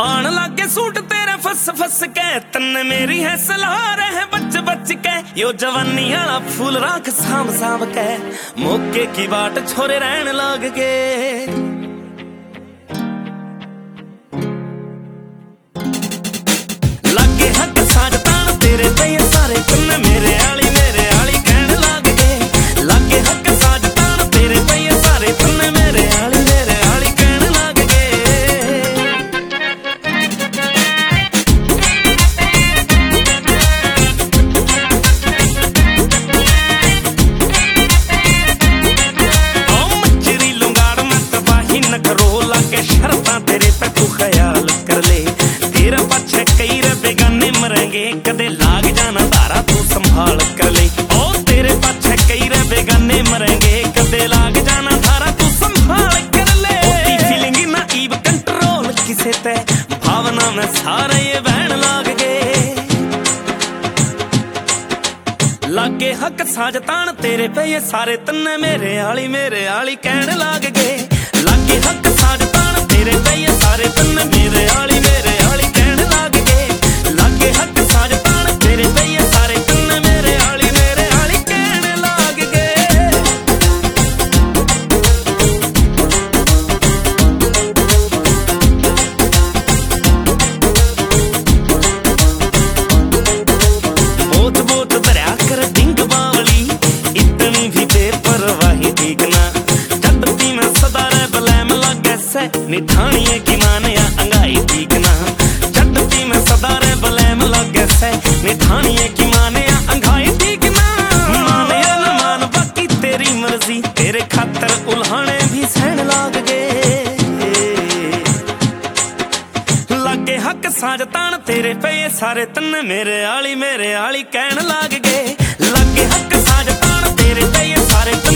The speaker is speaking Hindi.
आन लागे सूट तेरे फस फस के, तन्ने मेरी है सलाह रहे बच बच के। यो जवानी आला फूल राख साम साम के, मौके की बाट छोरे रहन लाग के। लागे हक साज तान तेरे पे सारे, तन्ने मेरे आली कहन लाग के। लागे हक साज तान तेरे पे सारे, तन्ने मेरे आली कहन लाग के। शर्तां तेरे पे तू ख्याल कर ले, तेरा पीछे कई रे बेगाने मरेंगे, कदे लाग जाना धारा तू संभाल कर ले। ओ तेरे पीछे कई रे बेगाने मरेंगे, कदे लाग जाना धारा तू संभाल कर ले। ओती फीलिंग ना ईव कंट्रोल किसे ते, भावना में सारे ये बहन लाग गए। लागे हक साज तान तेरे पे ये सारे, तन्ने मेरे आली कहन लाग गए। लागे हक साज तान तेरे पे ये सारे, तन्ने मेरे आली कहन लाग गए। लागे हक साज तान तेरे पे ये सारे, तन्ने मेरे आली कहन लाग गए। बोझ बोझ भरया कर डिंग बावली, इतनी भी बेपरवाही ठीक ना। जब मैं सदा रे बलैम लागे से, निठानिए की मानिया अंगाई ठीक ना। जब मैं सदा रे बलैम लागे से, निठानिए की मानिया अंगाई ठीक ना। मानिया न मान बाकी तेरी मर्जी, तेरे खातर उल्हाने भी सहन लाग गए। लागे हक साज तान तेरे पे ये सारे, तन्ने मेरे आली कहन लाग गए। लागे हक साज तान तेरे पे ये सारे।